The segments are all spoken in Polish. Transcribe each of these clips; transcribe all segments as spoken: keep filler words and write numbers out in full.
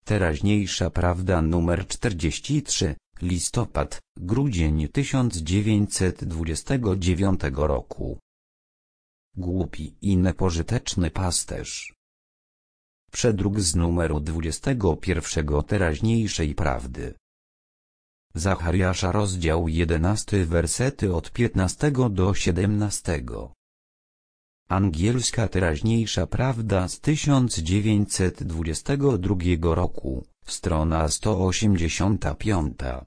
Teraźniejsza prawda numer czterdzieści trzy, listopad, grudzień tysiąc dziewięćset dwudziestego dziewiątego roku. Głupi i niepożyteczny pasterz. Przedruk z numeru dwudziestego pierwszego teraźniejszej prawdy. Zachariasza rozdział jedenasty wersety od piętnastego do siedemnastego. Angielska teraźniejsza prawda z tysiąc dziewięćset dwudziestego drugiego roku, strona sto osiemdziesiąta piąta.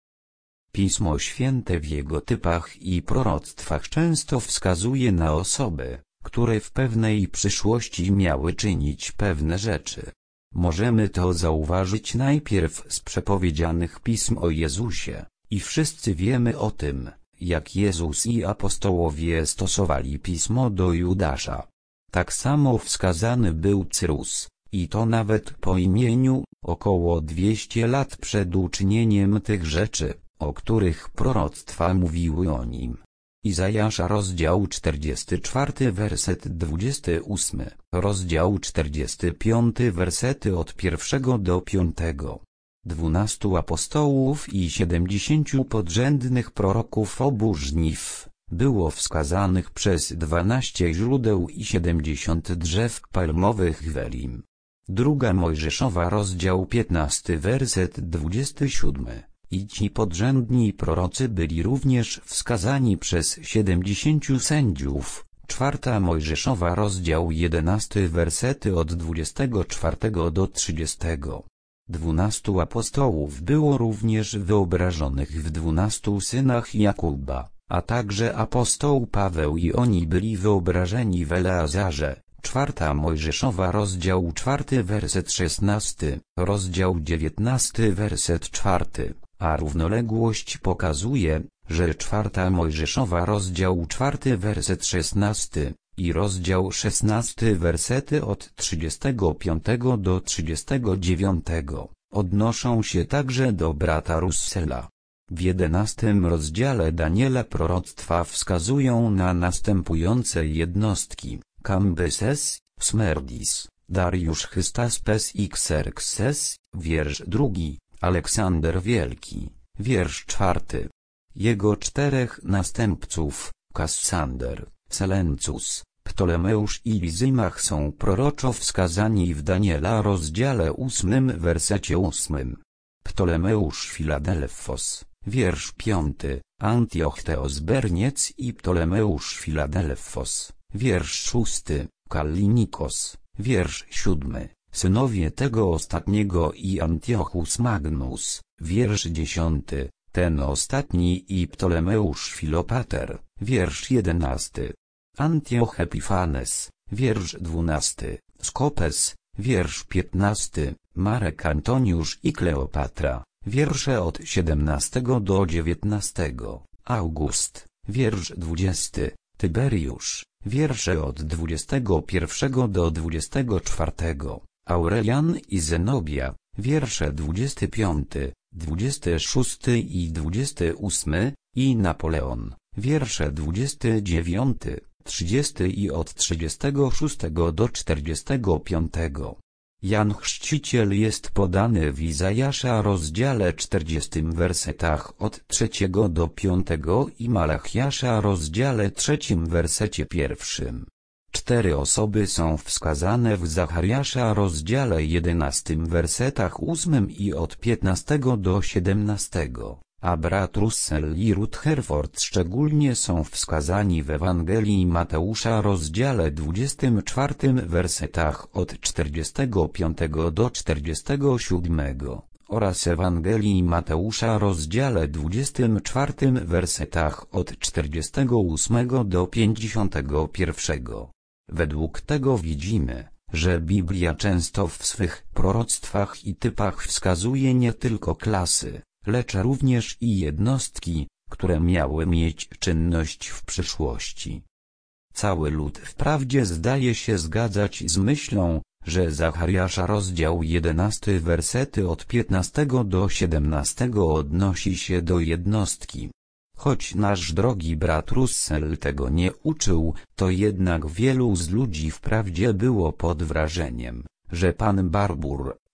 Pismo Święte w jego typach i proroctwach często wskazuje na osoby, które w pewnej przyszłości miały czynić pewne rzeczy. Możemy to zauważyć najpierw z przepowiedzianych pism o Jezusie, i wszyscy wiemy o tym, jak Jezus i apostołowie stosowali pismo do Judasza. Tak samo wskazany był Cyrus, i to nawet po imieniu, około dwieście lat przed uczynieniem tych rzeczy, o których proroctwa mówiły o nim. Izajasza rozdział czterdziesty czwarty werset dwudziesty ósmy, rozdział czterdziesty piąty wersety od pierwszego do piątego. Dwunastu apostołów i siedemdziesięciu podrzędnych proroków obu żniw było wskazanych przez dwanaście źródeł i siedemdziesiąt drzew palmowych w Elim. Druga Mojżeszowa rozdział piętnasty werset dwudziesty siódmy. I ci podrzędni prorocy byli również wskazani przez siedemdziesięciu sędziów. Czwarta Mojżeszowa rozdział jedenasty wersety od dwudziestego czwartego do trzydziestego. Dwunastu apostołów było również wyobrażonych w dwunastu synach Jakuba, a także apostoł Paweł i oni byli wyobrażeni w Eleazarze. Czwarta Mojżeszowa rozdział czwarty werset szesnasty, rozdział dziewiętnasty werset czwarty. A równoległość pokazuje, że czwarta Mojżeszowa rozdział czwarty werset szesnasty i rozdział szesnasty wersety od trzydziestego piątego do trzydziestego dziewiątego odnoszą się także do brata Russela. W jedenastym rozdziale Daniela proroctwa wskazują na następujące jednostki: Kambyses, Smerdis, Dariusz Chystaspes i Xerxes, wiersz drugi. Aleksander Wielki, wiersz czwarty. Jego czterech następców, Kassander, Selencus, Ptolemeusz i Lizymach są proroczo wskazani w Daniela rozdziale ósmym wersecie ósmym. Ptolemeusz Filadelfos, wiersz piąty, Antioch Teosberniec i Ptolemeusz Filadelfos, wiersz szósty, Kallinikos, wiersz siódmy. Synowie tego ostatniego i Antiochus Magnus, wiersz dziesiąty, ten ostatni i Ptolemeusz Filopater, wiersz jedenasty. Antioch Epifanes, wiersz dwunasty, Skopes, wiersz piętnasty, Marek Antoniusz i Kleopatra, wiersze od siedemnastego do dziewiętnastego, August, wiersz dwudziesty, Tyberiusz, wiersze od dwudziestego pierwszego do dwudziestego czwartego. Aurelian i Zenobia, wiersze dwudziesty piąty, dwudziesty szósty i dwudziesty ósmy, i Napoleon, wiersze dwudziesty dziewiąty, trzydziesty i od trzydziestego szóstego do czterdziestego piątego. Jan Chrzciciel jest podany w Izajasza rozdziale czterdziestym wersetach od trzeciego do piątego i Malachiasza rozdziale trzecim wersecie pierwszym. Cztery osoby są wskazane w Zachariasza rozdziale jedenastym wersetach ósmym i od piętnastego do siedemnastego, a brat Russell i Ruth Herford szczególnie są wskazani w Ewangelii Mateusza rozdziale dwudziestym czwartym wersetach od czterdziestego piątego do czterdziestego siódmego, oraz Ewangelii Mateusza rozdziale dwudziestym czwartym wersetach od czterdziestego ósmego do pięćdziesiątego pierwszego. Według tego widzimy, że Biblia często w swych proroctwach i typach wskazuje nie tylko klasy, lecz również i jednostki, które miały mieć czynność w przyszłości. Cały lud wprawdzie zdaje się zgadzać z myślą, że Zachariasza rozdział jedenasty wersety od piętnastego do siedemnastego odnosi się do jednostki. Choć nasz drogi brat Russell tego nie uczył, to jednak wielu z ludzi wprawdzie było pod wrażeniem, że pan Barbour,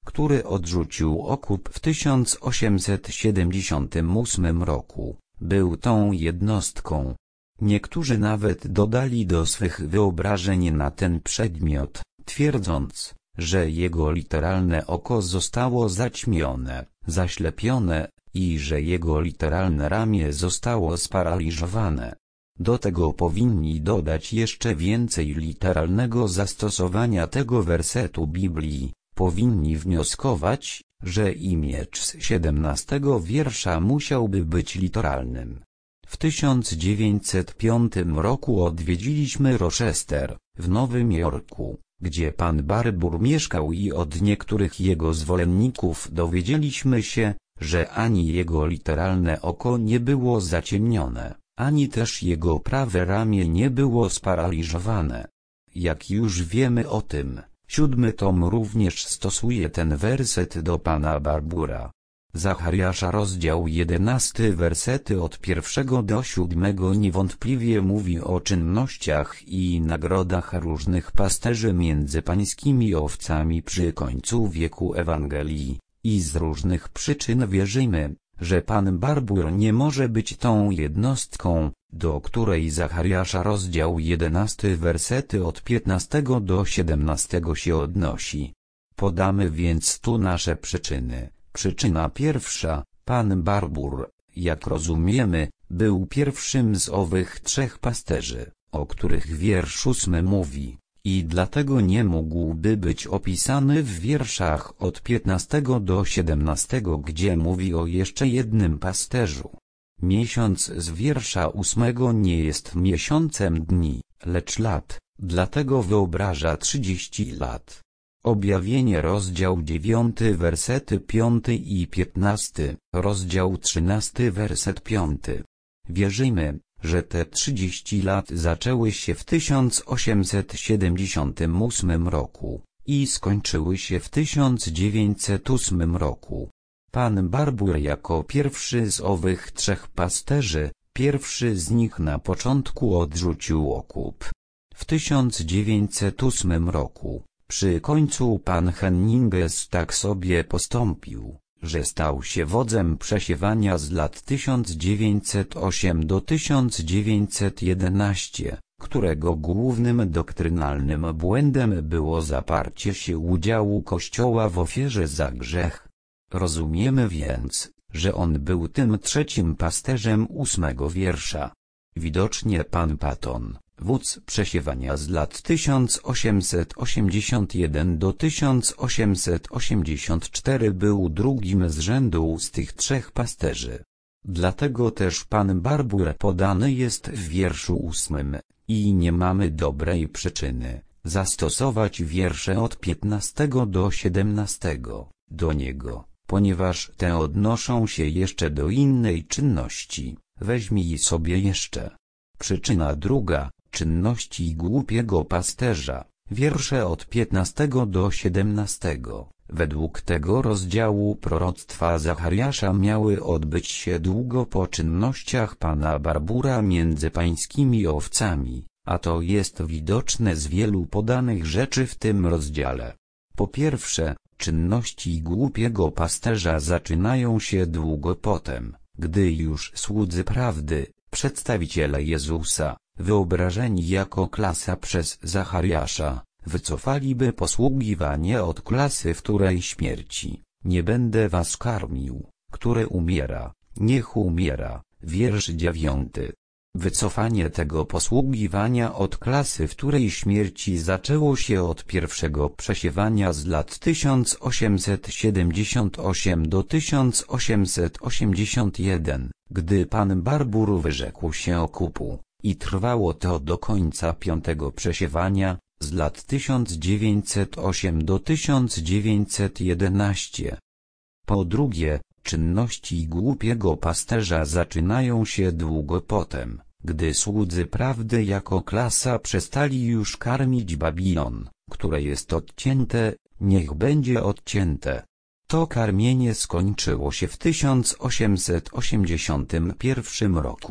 który odrzucił okup w tysiąc osiemset siedemdziesiątym ósmym roku, był tą jednostką. Niektórzy nawet dodali do swych wyobrażeń na ten przedmiot, twierdząc, że jego literalne oko zostało zaćmione, zaślepione, i że jego literalne ramię zostało sparaliżowane. Do tego powinni dodać jeszcze więcej literalnego zastosowania tego wersetu Biblii. Powinni wnioskować, że i miecz z siedemnastego wiersza musiałby być literalnym. W tysiąc dziewięćset piątym roku odwiedziliśmy Rochester, w Nowym Jorku, gdzie pan Barbour mieszkał, i od niektórych jego zwolenników dowiedzieliśmy się, że ani jego literalne oko nie było zaciemnione, ani też jego prawe ramię nie było sparaliżowane. Jak już wiemy o tym, siódmy tom również stosuje ten werset do pana Barboura. Zachariasza rozdział jedenasty wersety od pierwszego do siódmego niewątpliwie mówi o czynnościach i nagrodach różnych pasterzy między pańskimi owcami przy końcu wieku Ewangelii, i z różnych przyczyn wierzymy, że pan Barbour nie może być tą jednostką, do której Zachariasza rozdział jedenasty wersety od piętnastego do siedemnastego się odnosi. Podamy więc tu nasze przyczyny. Przyczyna pierwsza, pan Barbour, jak rozumiemy, był pierwszym z owych trzech pasterzy, o których wiersz ósmy mówi, i dlatego nie mógłby być opisany w wierszach od piętnastego do siedemnastego, gdzie mówi o jeszcze jednym pasterzu. Miesiąc z wiersza ósmego nie jest miesiącem dni, lecz lat, dlatego wyobraża trzydzieści lat. Objawienie rozdział dziewiąty wersety piąty i piętnasty, rozdział trzynasty werset piąty. Wierzymy, że te trzydzieści lat zaczęły się w tysiąc osiemset siedemdziesiątym ósmym roku i skończyły się w tysiąc dziewięćset ósmym roku. Pan Barbour jako pierwszy z owych trzech pasterzy, pierwszy z nich na początku odrzucił okup. W tysiąc dziewięćset ósmym roku, przy końcu pan Henninges tak sobie postąpił, że stał się wodzem przesiewania z lat tysiąc dziewięćset ósmego do tysiąc dziewięćset jedenastego, którego głównym doktrynalnym błędem było zaparcie się udziału Kościoła w ofierze za grzech. Rozumiemy więc, że on był tym trzecim pasterzem ósmego wiersza. Widocznie pan Patton, wódz przesiewania z lat tysiąc osiemset osiemdziesiąt jeden do tysiąc osiemset osiemdziesiąt cztery, był drugim z rzędu z tych trzech pasterzy. Dlatego też pan Barbour podany jest w wierszu ósmym, i nie mamy dobrej przyczyny zastosować wiersze od piętnastego do siedemnastego do niego, ponieważ te odnoszą się jeszcze do innej czynności. Weźmij sobie jeszcze. Przyczyna druga, czynności głupiego pasterza, wiersze od piętnastego do siedemnastego. Według tego rozdziału proroctwa Zachariasza miały odbyć się długo po czynnościach pana Barboura między pańskimi owcami, a to jest widoczne z wielu podanych rzeczy w tym rozdziale. Po pierwsze, czynności głupiego pasterza zaczynają się długo potem, gdy już słudzy prawdy, przedstawiciele Jezusa, wyobrażeni jako klasa przez Zachariasza, wycofaliby posługiwanie od klasy wtórej śmierci. Nie będę was karmił, które umiera, niech umiera. Wiersz dziewiąty. Wycofanie tego posługiwania od klasy wtórej śmierci zaczęło się od pierwszego przesiewania z lat tysiąc osiemset siedemdziesiąt osiem do tysiąc osiemset osiemdziesiąt jeden, gdy pan Barbour wyrzekł się okupu, i trwało to do końca piątego przesiewania, z lat tysiąc dziewięćset osiem do tysiąc dziewięćset jedenaście. Po drugie, czynności głupiego pasterza zaczynają się długo potem, gdy słudzy prawdy jako klasa przestali już karmić Babilon, które jest odcięte, niech będzie odcięte. To karmienie skończyło się w tysiąc osiemset osiemdziesiątym pierwszym roku,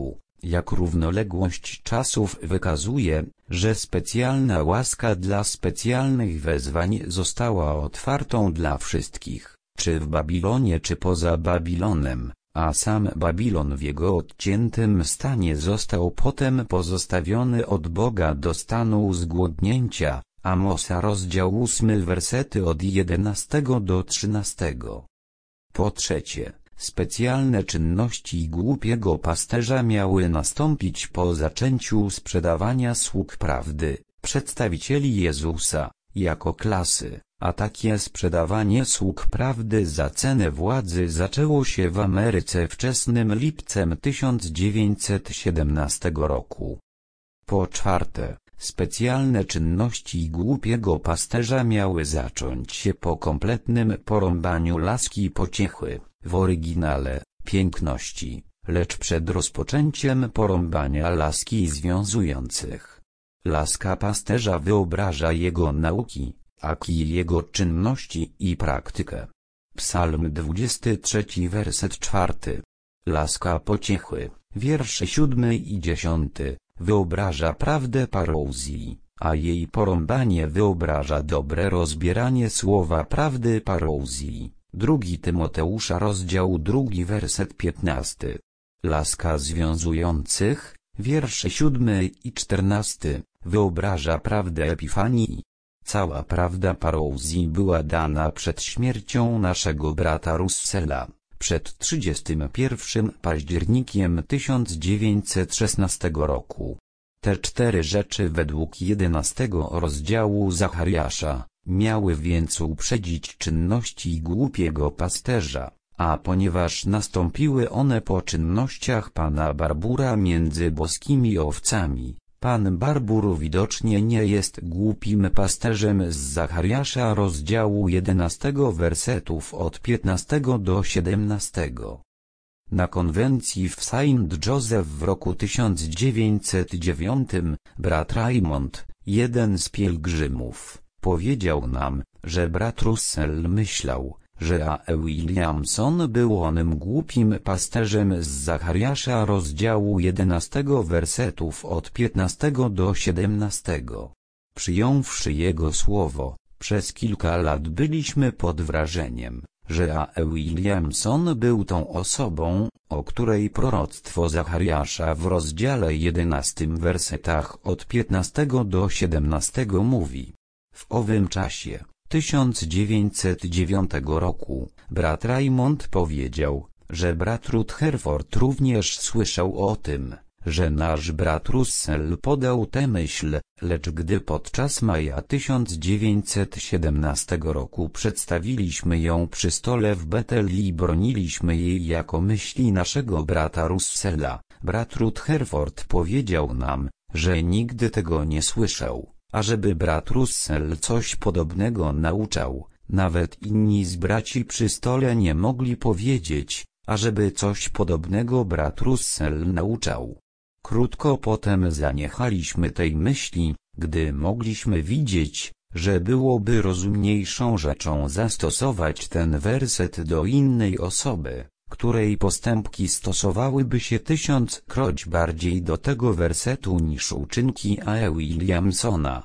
jak równoległość czasów wykazuje, że specjalna łaska dla specjalnych wezwań została otwartą dla wszystkich, czy w Babilonie czy poza Babilonem, a sam Babilon w jego odciętym stanie został potem pozostawiony od Boga do stanu zgłodnięcia. Amosa rozdział ósmy wersety od jedenastego do trzynastego. Po trzecie, specjalne czynności głupiego pasterza miały nastąpić po zaczęciu sprzedawania sług prawdy, przedstawicieli Jezusa, jako klasy, a takie sprzedawanie sług prawdy za cenę władzy zaczęło się w Ameryce wczesnym lipcem tysiąc dziewięćset siedemnastego roku. Po czwarte, specjalne czynności głupiego pasterza miały zacząć się po kompletnym porąbaniu laski pociechy, w oryginale, piękności, lecz przed rozpoczęciem porąbania laski związujących. Laska pasterza wyobraża jego nauki, aki jego czynności i praktykę. Psalm dwudziesty trzeci werset czwarty. Laska pociechy, wiersze siódmy i dziesiąty, wyobraża prawdę parouzji, a jej porąbanie wyobraża dobre rozbieranie słowa prawdy parouzji. Drugi Tymoteusza rozdział drugi werset piętnasty. Laska związujących, wiersze siódmy i czternasty, wyobraża prawdę Epifanii. Cała prawda parouzji była dana przed śmiercią naszego brata Russella, przed trzydziestym pierwszym październikiem tysiąc dziewięćset szesnastego roku. Te cztery rzeczy według jedenastego rozdziału Zachariasza miały więc uprzedzić czynności głupiego pasterza, a ponieważ nastąpiły one po czynnościach pana Barbura między boskimi owcami, pan Barbur widocznie nie jest głupim pasterzem z Zachariasza rozdziału jedenastego wersetów od piętnastego do siedemnastego. Na konwencji w Saint Joseph w roku tysiąc dziewięćset dziewiątym, brat Raymond, jeden z pielgrzymów, powiedział nam, że brat Russell myślał, że A E. Williamson był onym głupim pasterzem z Zachariasza rozdziału jedenastego wersetów od piętnastego do siedemnastego. Przyjąwszy jego słowo, przez kilka lat byliśmy pod wrażeniem, że A E. Williamson był tą osobą, o której proroctwo Zachariasza w rozdziale jedenastym wersetach od piętnastego do siedemnastego mówi. W owym czasie, tysiąc dziewięćset dziewiątego roku, brat Raymond powiedział, że brat Rutherford również słyszał o tym, że nasz brat Russell podał tę myśl, lecz gdy podczas maja tysiąc dziewięćset siedemnastego roku przedstawiliśmy ją przy stole w Bethel i broniliśmy jej jako myśli naszego brata Russella, brat Rutherford powiedział nam, że nigdy tego nie słyszał. Ażeby brat Russell coś podobnego nauczał, nawet inni z braci przy stole nie mogli powiedzieć, ażeby coś podobnego brat Russell nauczał. Krótko potem zaniechaliśmy tej myśli, gdy mogliśmy widzieć, że byłoby rozumniejszą rzeczą zastosować ten werset do innej osoby, której postępki stosowałyby się tysiąckroć bardziej do tego wersetu niż uczynki A E. Williamsona.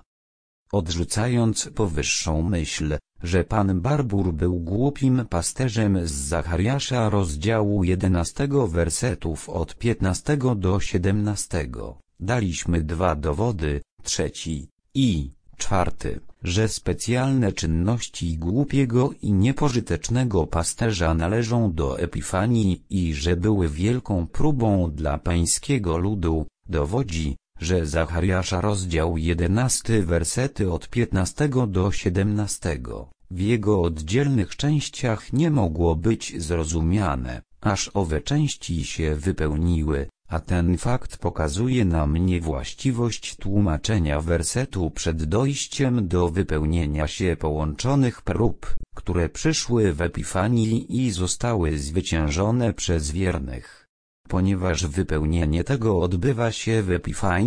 Odrzucając powyższą myśl, że pan Barbur był głupim pasterzem z Zachariasza rozdziału jedenastego wersetów od piętnastego do siedemnastego, daliśmy dwa dowody, trzeci i czwarty, że specjalne czynności głupiego i niepożytecznego pasterza należą do Epifanii i że były wielką próbą dla pańskiego ludu, dowodzi, że Zachariasza rozdział jedenasty wersety od piętnastego do siedemnastego, w jego oddzielnych częściach nie mogło być zrozumiane, aż owe części się wypełniły, a ten fakt pokazuje nam niewłaściwość tłumaczenia wersetu przed dojściem do wypełnienia się połączonych prób, które przyszły w Epifanii i zostały zwyciężone przez wiernych. Ponieważ wypełnienie tego odbywa się w Epifanii,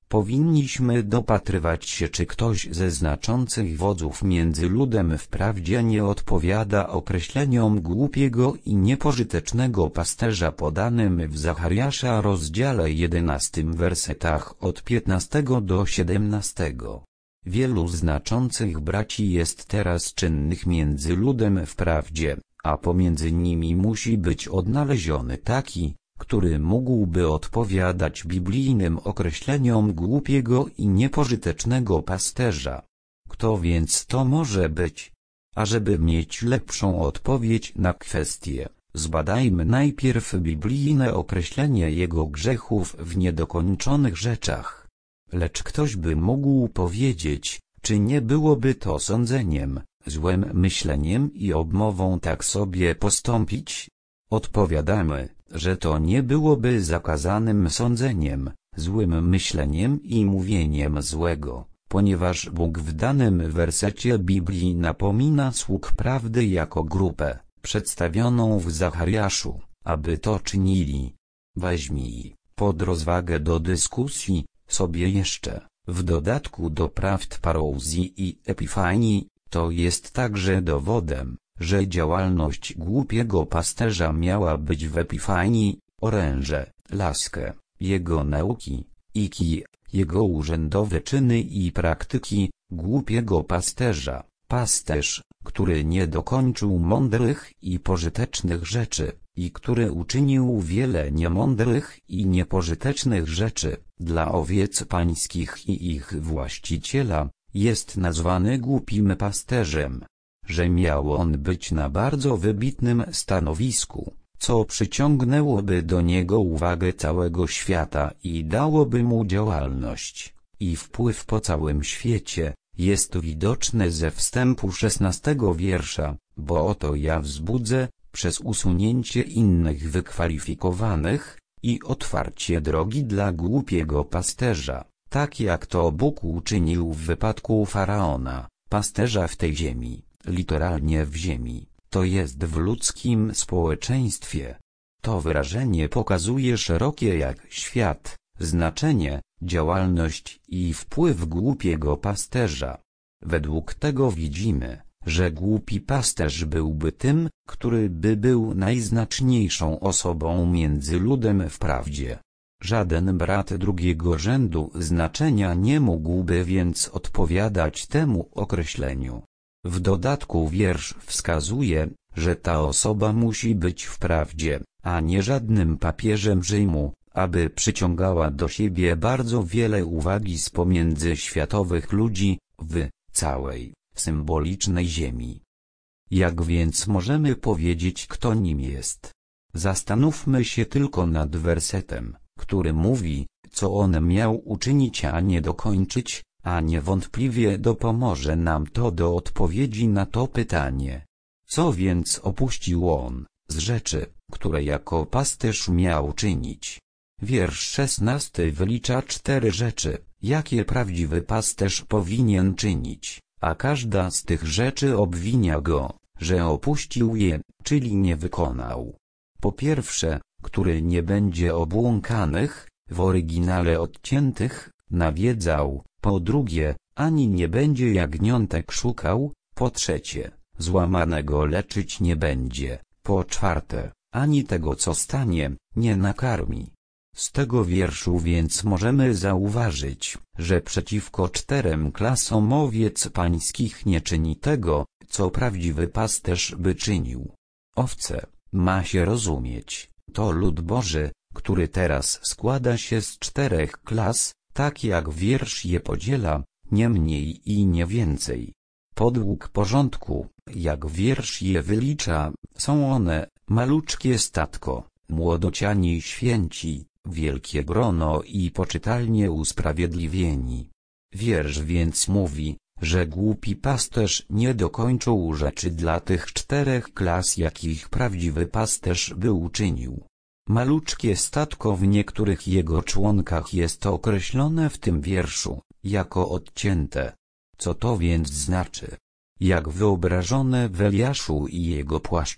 Powinniśmy dopatrywać się, czy ktoś ze znaczących wodzów między ludem wprawdzie nie odpowiada określeniom głupiego i niepożytecznego pasterza podanym w Zachariasza rozdziale jedenastym wersetach od piętnastego do siedemnastego. Wielu znaczących braci jest teraz czynnych między ludem wprawdzie, a pomiędzy nimi musi być odnaleziony taki, który mógłby odpowiadać biblijnym określeniom głupiego i niepożytecznego pasterza. Kto więc to może być? Ażeby mieć lepszą odpowiedź na kwestię, zbadajmy najpierw biblijne określenie jego grzechów w niedokończonych rzeczach. Lecz ktoś by mógł powiedzieć, czy nie byłoby to sądzeniem, złym myśleniem i obmową tak sobie postąpić? Odpowiadamy, że to nie byłoby zakazanym sądzeniem, złym myśleniem i mówieniem złego, ponieważ Bóg w danym wersecie Biblii napomina sług prawdy jako grupę, przedstawioną w Zachariaszu, aby to czynili. Weźmij pod rozwagę do dyskusji sobie jeszcze, w dodatku do prawd parozji i epifanii, to jest także dowodem, że działalność głupiego pasterza miała być w epifanii, oręże, laskę, jego nauki, iki, jego urzędowe czyny i praktyki, głupiego pasterza, pasterz, który nie dokończył mądrych i pożytecznych rzeczy, i który uczynił wiele niemądrych i niepożytecznych rzeczy, dla owiec pańskich i ich właściciela, jest nazwany głupim pasterzem. Że miał on być na bardzo wybitnym stanowisku, co przyciągnęłoby do niego uwagę całego świata i dałoby mu działalność i wpływ po całym świecie, jest widoczne ze wstępu szesnastego wiersza, bo oto ja wzbudzę, przez usunięcie innych wykwalifikowanych, i otwarcie drogi dla głupiego pasterza, tak jak to Bóg uczynił w wypadku Faraona, pasterza w tej ziemi. Literalnie w ziemi, to jest w ludzkim społeczeństwie. To wyrażenie pokazuje szerokie jak świat, znaczenie, działalność i wpływ głupiego pasterza. Według tego widzimy, że głupi pasterz byłby tym, który by był najznaczniejszą osobą między ludem wprawdzie. Żaden brat drugiego rzędu znaczenia nie mógłby więc odpowiadać temu określeniu. W dodatku wiersz wskazuje, że ta osoba musi być wprawdzie, a nie żadnym papieżem Rzymu, aby przyciągała do siebie bardzo wiele uwagi z pomiędzy światowych ludzi, w całej, symbolicznej ziemi. Jak więc możemy powiedzieć, kto nim jest? Zastanówmy się tylko nad wersetem, który mówi, co on miał uczynić, a nie dokończyć, a niewątpliwie dopomoże nam to do odpowiedzi na to pytanie. Co więc opuścił on, z rzeczy, które jako pasterz miał czynić? Wiersz szesnasty wylicza cztery rzeczy, jakie prawdziwy pasterz powinien czynić, a każda z tych rzeczy obwinia go, że opuścił je, czyli nie wykonał. Po pierwsze, który nie będzie obłąkanych, w oryginale odciętych, nawiedzał. Po drugie, ani nie będzie jagniątek szukał. Po trzecie, złamanego leczyć nie będzie. Po czwarte, ani tego co stanie, nie nakarmi. Z tego wierszu więc możemy zauważyć, że przeciwko czterem klasom owiec pańskich nie czyni tego, co prawdziwy pasterz by czynił. Owce, ma się rozumieć, to lud Boży, który teraz składa się z czterech klas, tak jak wiersz je podziela, nie mniej i nie więcej. Podług porządku, jak wiersz je wylicza, są one, maluczkie statko, młodociani święci, wielkie grono i poczytalnie usprawiedliwieni. Wiersz więc mówi, że głupi pasterz nie dokończył rzeczy dla tych czterech klas, jakich prawdziwy pasterz by uczynił. Maluczkie statko w niektórych jego członkach jest określone w tym wierszu, jako odcięte. Co to więc znaczy? Jak wyobrażone w Eliaszu i jego płaszczu,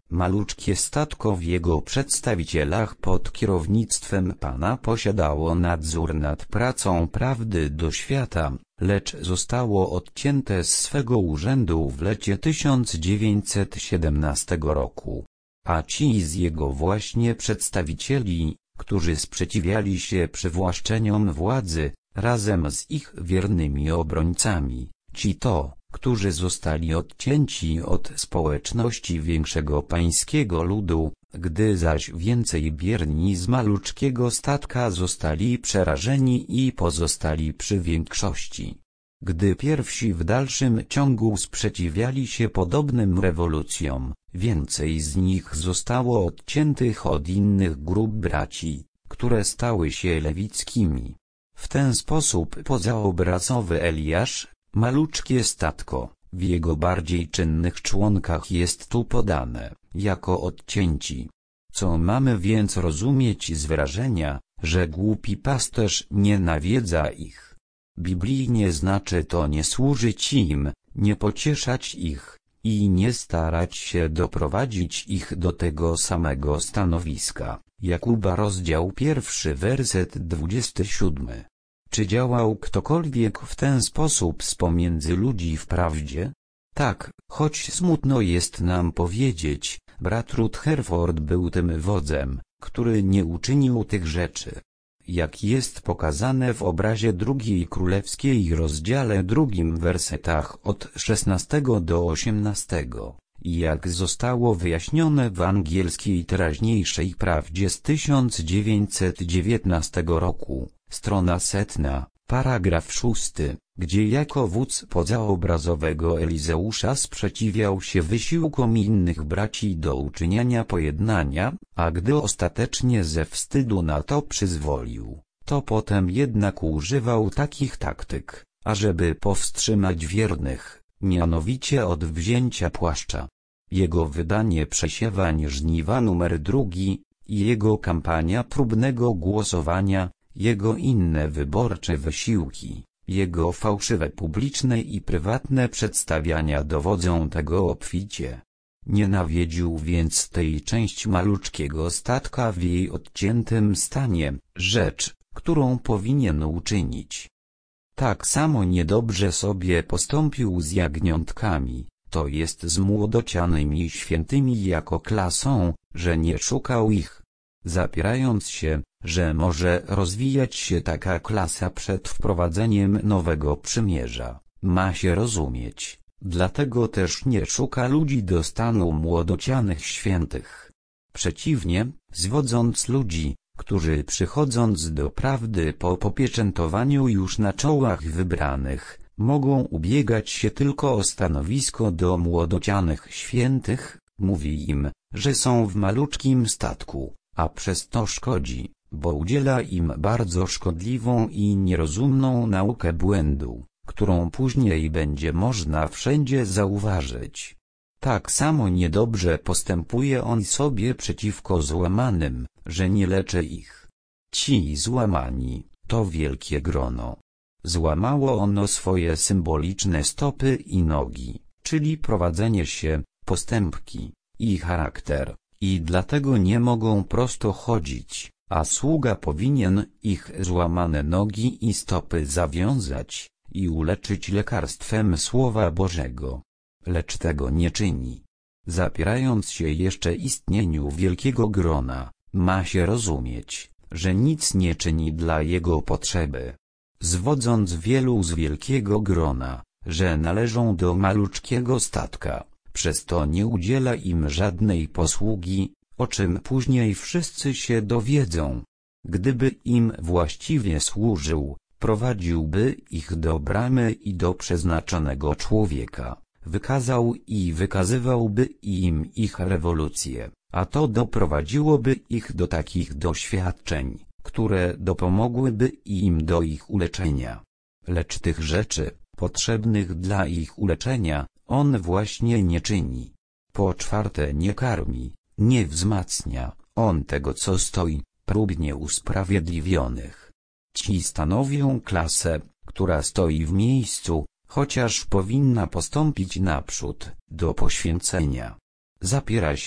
Maluczkie statko w jego przedstawicielach pod kierownictwem pana posiadało nadzór nad pracą prawdy do świata, lecz zostało odcięte z swego urzędu w lecie tysiąc dziewięćset siedemnastego roku. A ci z jego właśnie przedstawicieli, którzy sprzeciwiali się przywłaszczeniom władzy, razem z ich wiernymi obrońcami, ci to, którzy zostali odcięci od społeczności większego pańskiego ludu, gdy zaś więcej bierni z maluczkiego statka zostali przerażeni i pozostali przy większości. Gdy pierwsi w dalszym ciągu sprzeciwiali się podobnym rewolucjom, więcej z nich zostało odciętych od innych grup braci, które stały się lewickimi. W ten sposób pozaobrazowy Eliasz, maluczkie statko, w jego bardziej czynnych członkach jest tu podane, jako odcięci. Co mamy więc rozumieć z wyrażenia, że głupi pasterz nie nawiedza ich? Biblijnie znaczy to nie służyć im, nie pocieszać ich, i nie starać się doprowadzić ich do tego samego stanowiska. Jakuba rozdział pierwszy werset dwudziesty siódmy. Czy działał ktokolwiek w ten sposób z pomiędzy ludzi wprawdzie? Tak, choć smutno jest nam powiedzieć, brat Rutherford był tym wodzem, który nie uczynił tych rzeczy. Jak jest pokazane w obrazie drugiej królewskiej rozdziale drugim wersetach od szesnastego do osiemnastego, i jak zostało wyjaśnione w angielskiej teraźniejszej prawdzie z tysiąc dziewięćset dziewiętnastego roku, strona setna, paragraf szósty, gdzie jako wódz pozaobrazowego Elizeusza sprzeciwiał się wysiłkom innych braci do uczynienia pojednania, a gdy ostatecznie ze wstydu na to przyzwolił, to potem jednak używał takich taktyk, ażeby powstrzymać wiernych, mianowicie od wzięcia płaszcza. Jego wydanie Przesiewań żniwa numer drugi, i jego kampania próbnego głosowania, jego inne wyborcze wysiłki, jego fałszywe publiczne i prywatne przedstawiania dowodzą tego obficie. Nie nawiedził więc tej części maluczkiego statka w jej odciętym stanie, rzecz, którą powinien uczynić. Tak samo niedobrze sobie postąpił z jagniątkami, to jest z młodocianymi świętymi jako klasą, że nie szukał ich. Zapierając się, że może rozwijać się taka klasa przed wprowadzeniem nowego przymierza, ma się rozumieć, dlatego też nie szuka ludzi do stanu młodocianych świętych. Przeciwnie, zwodząc ludzi, którzy przychodząc do prawdy po popieczętowaniu już na czołach wybranych, mogą ubiegać się tylko o stanowisko do młodocianych świętych, mówi im, że są w maluczkim statku, a przez to szkodzi, bo udziela im bardzo szkodliwą i nierozumną naukę błędu, którą później będzie można wszędzie zauważyć. Tak samo niedobrze postępuje on sobie przeciwko złamanym, że nie leczy ich. Ci złamani, to wielkie grono. Złamało ono swoje symboliczne stopy i nogi, czyli prowadzenie się, postępki, i charakter, i dlatego nie mogą prosto chodzić, a sługa powinien ich złamane nogi i stopy zawiązać, i uleczyć lekarstwem Słowa Bożego. Lecz tego nie czyni. Zapierając się jeszcze istnieniu wielkiego grona, ma się rozumieć, że nic nie czyni dla jego potrzeby. Zwodząc wielu z wielkiego grona, że należą do maluczkiego statka, przez to nie udziela im żadnej posługi, o czym później wszyscy się dowiedzą. Gdyby im właściwie służył, prowadziłby ich do bramy i do przeznaczonego człowieka, wykazał i wykazywałby im ich rewolucję, a to doprowadziłoby ich do takich doświadczeń, które dopomogłyby im do ich uleczenia. Lecz tych rzeczy, potrzebnych dla ich uleczenia, on właśnie nie czyni. Po czwarte, nie karmi, nie wzmacnia on tego, co stoi, próbnie usprawiedliwionych. Ci stanowią klasę, która stoi w miejscu, chociaż powinna postąpić naprzód, do poświęcenia. Zapiera się,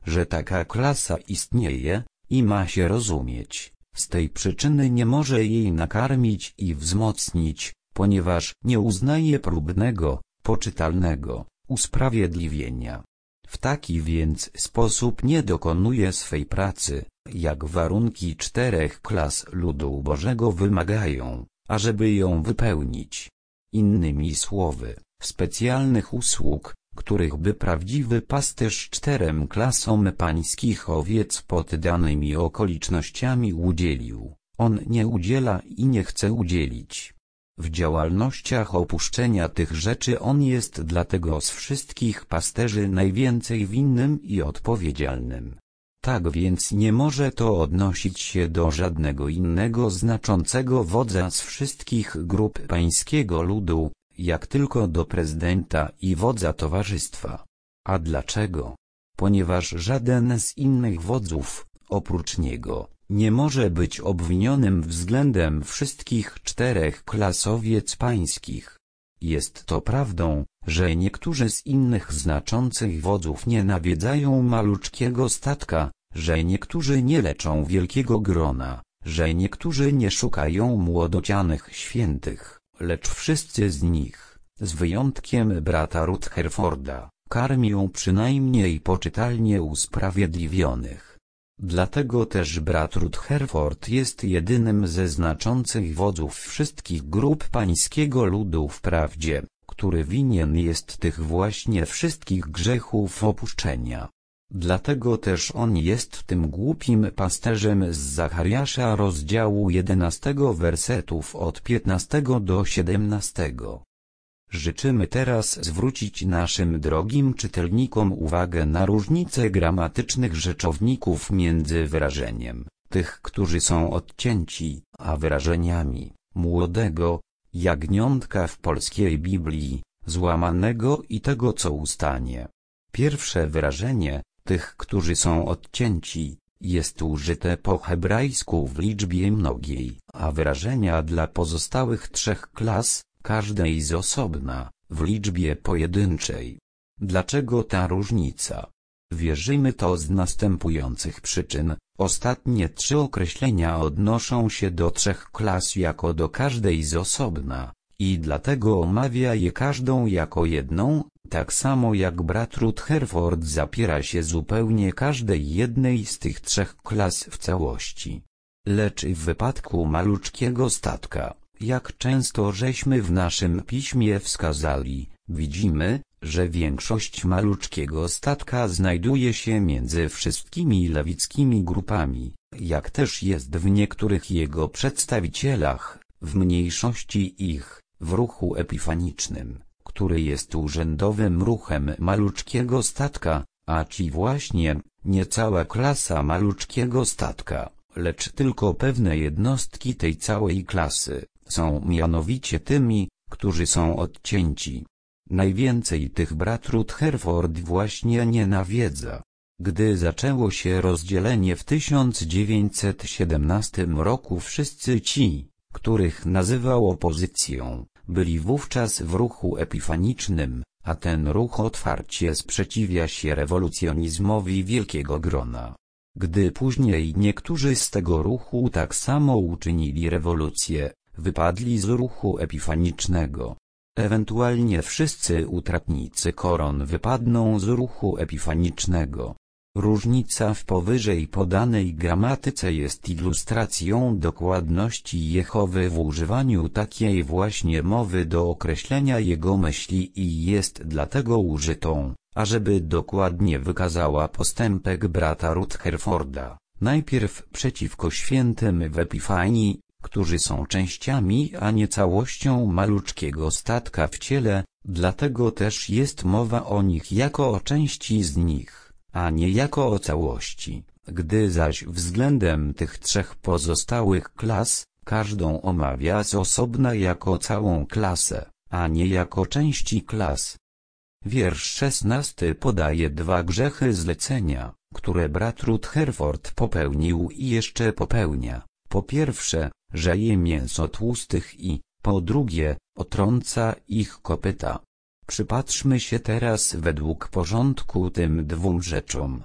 że taka klasa istnieje i ma się rozumieć. Z tej przyczyny nie może jej nakarmić i wzmocnić, ponieważ nie uznaje próbnego, poczytalnego usprawiedliwienia. W taki więc sposób nie dokonuje swej pracy, jak warunki czterech klas ludu Bożego wymagają, ażeby ją wypełnić. Innymi słowy, specjalnych usług, których by prawdziwy pasterz czterem klasom pańskich owiec pod danymi okolicznościami udzielił, on nie udziela i nie chce udzielić. W działalnościach opuszczenia tych rzeczy on jest dlatego z wszystkich pasterzy najwięcej winnym i odpowiedzialnym. Tak więc nie może to odnosić się do żadnego innego znaczącego wodza z wszystkich grup pańskiego ludu, jak tylko do prezydenta i wodza towarzystwa. A dlaczego? Ponieważ żaden z innych wodzów, oprócz niego, nie może być obwinionym względem wszystkich czterech klas owiec pańskich. Jest to prawdą, że niektórzy z innych znaczących wodzów nie nawiedzają maluczkiego statka, że niektórzy nie leczą wielkiego grona, że niektórzy nie szukają młodocianych świętych, lecz wszyscy z nich, z wyjątkiem brata Rutherforda, karmią przynajmniej poczytalnie usprawiedliwionych. Dlatego też brat Rutherford jest jedynym ze znaczących wodzów wszystkich grup pańskiego ludu wprawdzie, który winien jest tych właśnie wszystkich grzechów opuszczenia. Dlatego też on jest tym głupim pasterzem z Zachariasza rozdziału jedenastego wersetów od piętnastego do siedemnastego. Życzymy teraz zwrócić naszym drogim czytelnikom uwagę na różnice gramatycznych rzeczowników między wyrażeniem tych, którzy są odcięci, a wyrażeniami młodego jagniątka w polskiej Biblii, złamanego i tego, co ustanie. Pierwsze wyrażenie tych, którzy są odcięci, jest użyte po hebrajsku w liczbie mnogiej, a wyrażenia dla pozostałych trzech klas, każdej z osobna, w liczbie pojedynczej. Dlaczego ta różnica? Wierzymy to z następujących przyczyn. Ostatnie trzy określenia odnoszą się do trzech klas jako do każdej z osobna, i dlatego omawia je każdą jako jedną, tak samo jak brat Rutherford zapiera się zupełnie każdej jednej z tych trzech klas w całości. Lecz w wypadku maluczkiego statka, jak często żeśmy w naszym piśmie wskazali, widzimy, że większość maluczkiego statka znajduje się między wszystkimi lewickimi grupami, jak też jest w niektórych jego przedstawicielach, w mniejszości ich, w ruchu epifanicznym, który jest urzędowym ruchem maluczkiego statka, a ci właśnie, nie cała klasa maluczkiego statka, lecz tylko pewne jednostki tej całej klasy, są mianowicie tymi, którzy są odcięci. Najwięcej tych brat Rutherford właśnie nie nawiedza. Gdy zaczęło się rozdzielenie w tysiąc dziewięćset siedemnastym roku, wszyscy ci, których nazywał opozycją, byli wówczas w ruchu epifanicznym, a ten ruch otwarcie sprzeciwia się rewolucjonizmowi wielkiego grona. Gdy później niektórzy z tego ruchu tak samo uczynili rewolucję, wypadli z ruchu epifanicznego. Ewentualnie wszyscy utratnicy koron wypadną z ruchu epifanicznego. Różnica w powyżej podanej gramatyce jest ilustracją dokładności Jehowy w używaniu takiej właśnie mowy do określenia jego myśli i jest dlatego użytą, ażeby dokładnie wykazała postępek brata Rutherforda, najpierw przeciwko świętym w Epifanii, którzy są częściami a nie całością maluczkiego statka w ciele, dlatego też jest mowa o nich jako o części z nich, a nie jako o całości, gdy zaś względem tych trzech pozostałych klas, każdą omawia z osobna jako całą klasę, a nie jako części klas. Wiersz szesnasty podaje dwa grzechy zlecenia, które brat Rutherford popełnił i jeszcze popełnia. Po pierwsze, że je mięso tłustych i, po drugie, otrąca ich kopyta. Przypatrzmy się teraz według porządku tym dwóm rzeczom.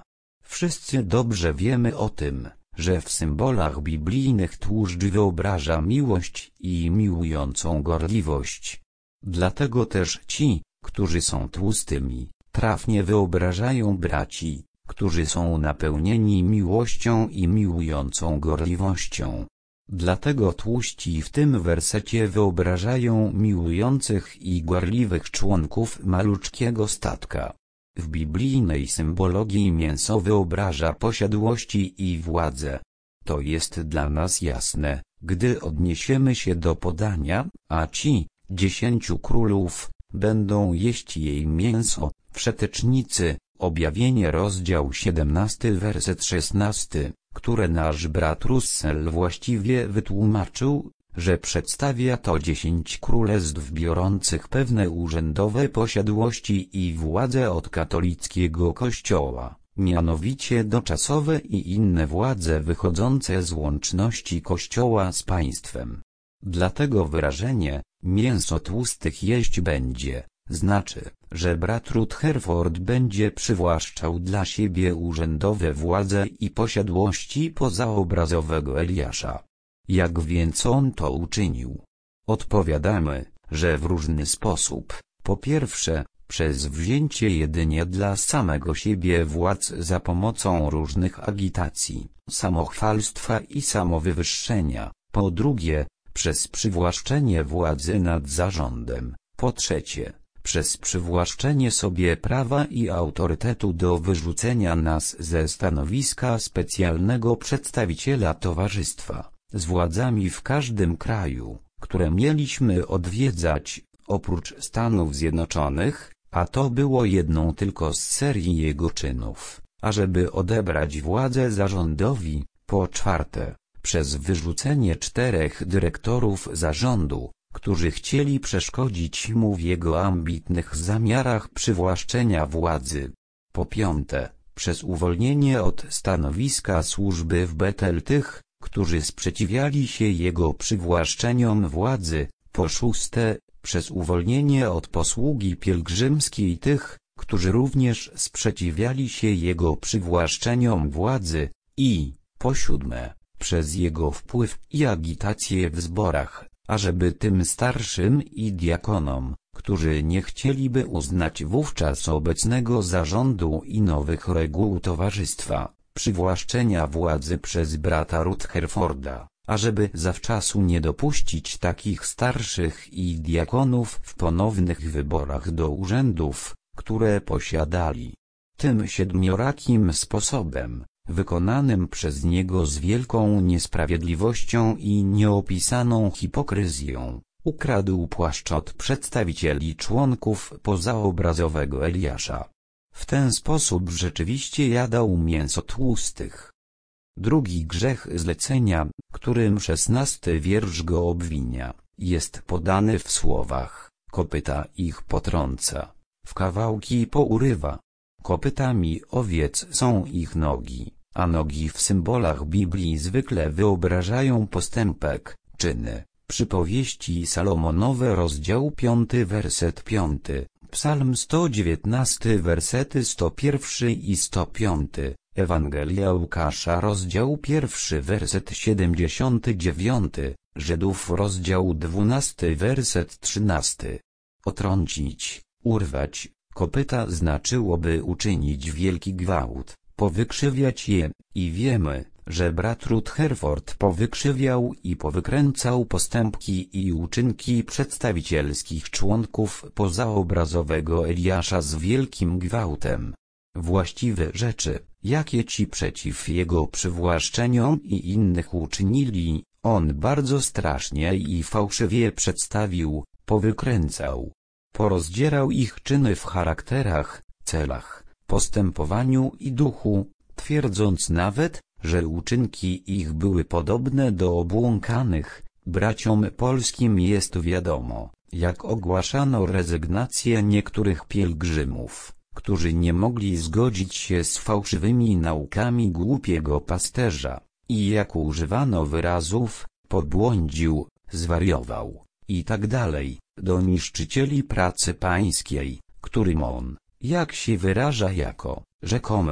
Wszyscy dobrze wiemy o tym, że w symbolach biblijnych tłuszcz wyobraża miłość i miłującą gorliwość. Dlatego też ci, którzy są tłustymi, trafnie wyobrażają braci, którzy są napełnieni miłością i miłującą gorliwością. Dlatego tłuści w tym wersecie wyobrażają miłujących i gorliwych członków maluczkiego statka. W biblijnej symbologii mięso wyobraża posiadłości i władzę. To jest dla nas jasne, gdy odniesiemy się do podania, a ci, dziesięciu królów, będą jeść jej mięso, Wszetecznicy, Objawienie rozdział siedemnasty werset szesnasty, które nasz brat Russell właściwie wytłumaczył, że przedstawia to dziesięć królestw biorących pewne urzędowe posiadłości i władzę od katolickiego kościoła, mianowicie doczasowe i inne władze wychodzące z łączności kościoła z państwem. Dlatego wyrażenie, mięso tłustych jeść będzie, znaczy, że brat Rutherford będzie przywłaszczał dla siebie urzędowe władze i posiadłości pozaobrazowego Eliasza. Jak więc on to uczynił? Odpowiadamy, że w różny sposób. Po pierwsze, przez wzięcie jedynie dla samego siebie władz za pomocą różnych agitacji, samochwalstwa i samowywyższenia. Po drugie, przez przywłaszczenie władzy nad zarządem. Po trzecie, przez przywłaszczenie sobie prawa i autorytetu do wyrzucenia nas ze stanowiska specjalnego przedstawiciela towarzystwa, z władzami w każdym kraju, które mieliśmy odwiedzać, oprócz Stanów Zjednoczonych, a to było jedną tylko z serii jego czynów, ażeby odebrać władzę zarządowi. Po czwarte, przez wyrzucenie czterech dyrektorów zarządu, którzy chcieli przeszkodzić mu w jego ambitnych zamiarach przywłaszczenia władzy. Po piąte, przez uwolnienie od stanowiska służby w Betel tych, którzy sprzeciwiali się jego przywłaszczeniom władzy. Po szóste, przez uwolnienie od posługi pielgrzymskiej tych, którzy również sprzeciwiali się jego przywłaszczeniom władzy. I, po siódme, przez jego wpływ i agitację w zborach, ażeby tym starszym i diakonom, którzy nie chcieliby uznać wówczas obecnego zarządu i nowych reguł towarzystwa, przywłaszczenia władzy przez brata Rutherforda, ażeby zawczasu nie dopuścić takich starszych i diakonów w ponownych wyborach do urzędów, które posiadali. Tym siedmiorakim sposobem, wykonanym przez niego z wielką niesprawiedliwością i nieopisaną hipokryzją, ukradł płaszcz od przedstawicieli członków pozaobrazowego Eliasza. W ten sposób rzeczywiście jadał mięso tłustych. Drugi grzech zlecenia, którym szesnasty wiersz go obwinia, jest podany w słowach: kopyta ich potrąca, w kawałki pourywa. Kopytami owiec są ich nogi, a nogi w symbolach Biblii zwykle wyobrażają postępek, czyny. Przypowieści Salomonowe rozdział piąty werset piąty, Psalm sto dziewiętnasty wersety sto jeden i sto pięć, Ewangelia Łukasza rozdział pierwszy werset siedemdziesiąty dziewiąty, Żydów rozdział dwunasty werset trzynasty. Otrącić, urwać kopyta znaczyłoby uczynić wielki gwałt, powykrzywiać je, i wiemy, że brat Rutherford powykrzywiał i powykręcał postępki i uczynki przedstawicielskich członków pozaobrazowego Eliasza z wielkim gwałtem. Właściwe rzeczy, jakie ci przeciw jego przywłaszczeniom i innych uczynili, on bardzo strasznie i fałszywie przedstawił, powykręcał. Porozdzierał ich czyny w charakterach, celach, postępowaniu i duchu, twierdząc nawet, że uczynki ich były podobne do obłąkanych. Braciom polskim jest wiadomo, jak ogłaszano rezygnację niektórych pielgrzymów, którzy nie mogli zgodzić się z fałszywymi naukami głupiego pasterza, i jak używano wyrazów: pobłądził, zwariował, i tak dalej, do niszczycieli pracy pańskiej, którym on, jak się wyraża, jako rzekomy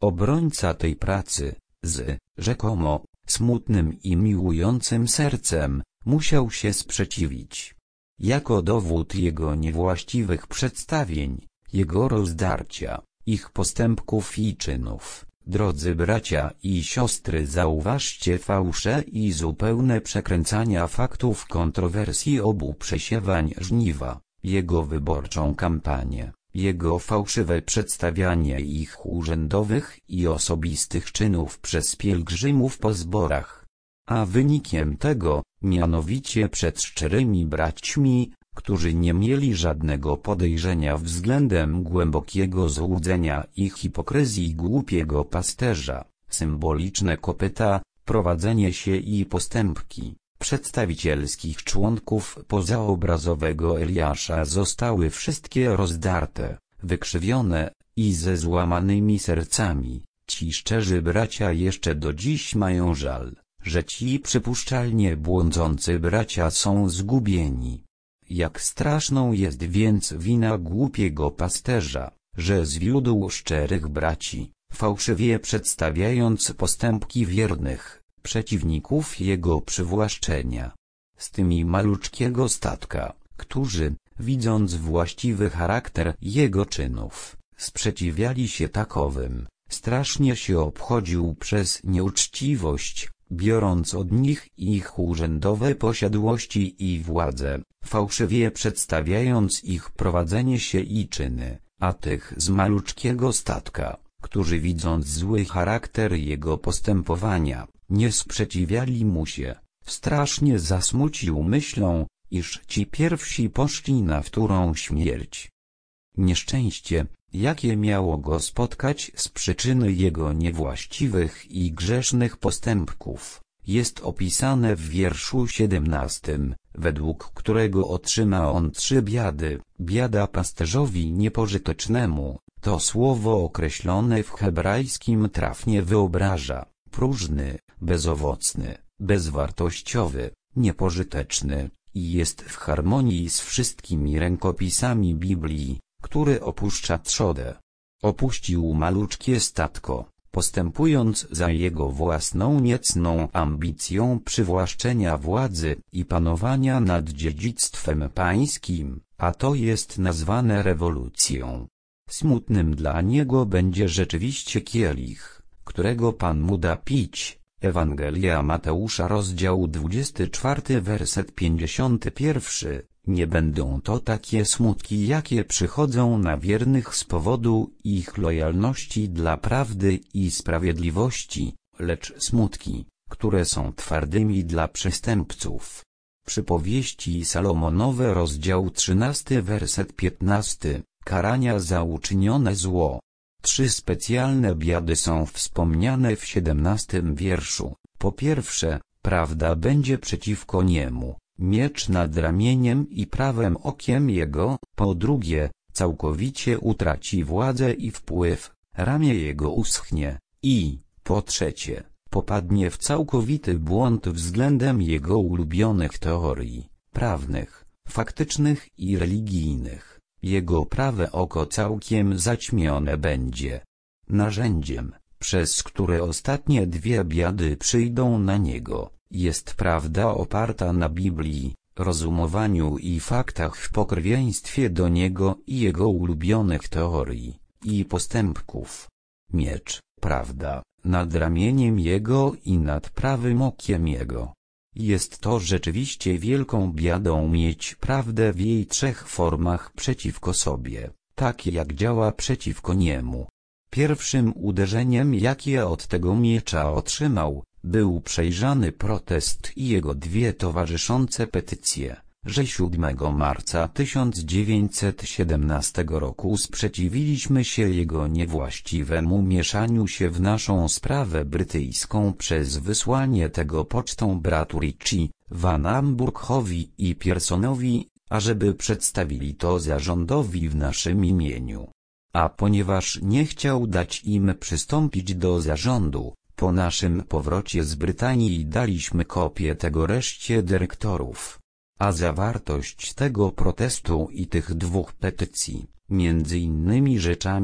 Obrońca tej pracy, z, rzekomo, smutnym i miłującym sercem, musiał się sprzeciwić. Jako dowód jego niewłaściwych przedstawień, jego rozdarcia, ich postępków i czynów, drodzy bracia i siostry, zauważcie fałsze i zupełne przekręcania faktów kontrowersji obu przesiewań żniwa, jego wyborczą kampanię, jego fałszywe przedstawianie ich urzędowych i osobistych czynów przez pielgrzymów po zborach. A wynikiem tego, mianowicie przed szczerymi braćmi, którzy nie mieli żadnego podejrzenia względem głębokiego złudzenia i hipokryzji głupiego pasterza, symboliczne kopyta, prowadzenie się i postępki przedstawicielskich członków pozaobrazowego Eliasza zostały wszystkie rozdarte, wykrzywione i ze złamanymi sercami. Ci szczerzy bracia jeszcze do dziś mają żal, że ci przypuszczalnie błądzący bracia są zgubieni. Jak straszną jest więc wina głupiego pasterza, że zwiódł szczerych braci, fałszywie przedstawiając postępki wiernych przeciwników jego przywłaszczenia. Z tymi maluczkiego statka, którzy, widząc właściwy charakter jego czynów, sprzeciwiali się takowym, strasznie się obchodził przez nieuczciwość, biorąc od nich ich urzędowe posiadłości i władzę, fałszywie przedstawiając ich prowadzenie się i czyny, a tych z maluczkiego statka, którzy widząc zły charakter jego postępowania, nie sprzeciwiali mu się, strasznie zasmucił myślą, iż ci pierwsi poszli na wtórną śmierć. Nieszczęście, jakie miało go spotkać z przyczyny jego niewłaściwych i grzesznych postępków, jest opisane w wierszu siedemnastym, według którego otrzyma on trzy biady. Biada pasterzowi niepożytecznemu, to słowo określone w hebrajskim trafnie wyobraża, próżny, bezowocny, bezwartościowy, niepożyteczny, i jest w harmonii z wszystkimi rękopisami Biblii, który opuszcza trzodę. Opuścił maluczkie statko, postępując za jego własną niecną ambicją przywłaszczenia władzy i panowania nad dziedzictwem pańskim, a to jest nazwane rewolucją. Smutnym dla niego będzie rzeczywiście kielich, którego Pan mu da pić. Ewangelia Mateusza, rozdział dwudziesty czwarty, werset pięćdziesiąty pierwszy. Nie będą to takie smutki, jakie przychodzą na wiernych z powodu ich lojalności dla prawdy i sprawiedliwości, lecz smutki, które są twardymi dla przestępców. Przypowieści Salomonowe, rozdział trzynasty, werset piętnasty. Karania za uczynione zło. Trzy specjalne biady są wspomniane w siedemnastym wierszu. Po pierwsze, prawda będzie przeciwko niemu, miecz nad ramieniem i prawem okiem jego. Po drugie, całkowicie utraci władzę i wpływ, ramię jego uschnie. I, po trzecie, popadnie w całkowity błąd względem jego ulubionych teorii, prawnych, faktycznych i religijnych. Jego prawe oko całkiem zaćmione będzie. Narzędziem, przez które ostatnie dwie biady przyjdą na niego, jest prawda oparta na Biblii, rozumowaniu i faktach w pokrewieństwie do niego i jego ulubionych teorii i postępków. Miecz, prawda, nad ramieniem jego i nad prawym okiem jego. Jest to rzeczywiście wielką biadą mieć prawdę w jej trzech formach przeciwko sobie, tak jak działa przeciwko niemu. Pierwszym uderzeniem, jakie od tego miecza otrzymał, był przejrzany protest i jego dwie towarzyszące petycje, że siódmego marca tysiąc dziewięćset siedemnastego roku sprzeciwiliśmy się jego niewłaściwemu mieszaniu się w naszą sprawę brytyjską przez wysłanie tego pocztą bratu Ritchie, Van Amburghowi i Pearsonowi, ażeby przedstawili to zarządowi w naszym imieniu. A ponieważ nie chciał dać im przystąpić do zarządu, po naszym powrocie z Brytanii daliśmy kopię tego reszcie dyrektorów. A zawartość tego protestu i tych dwóch petycji, między innymi rzeczami,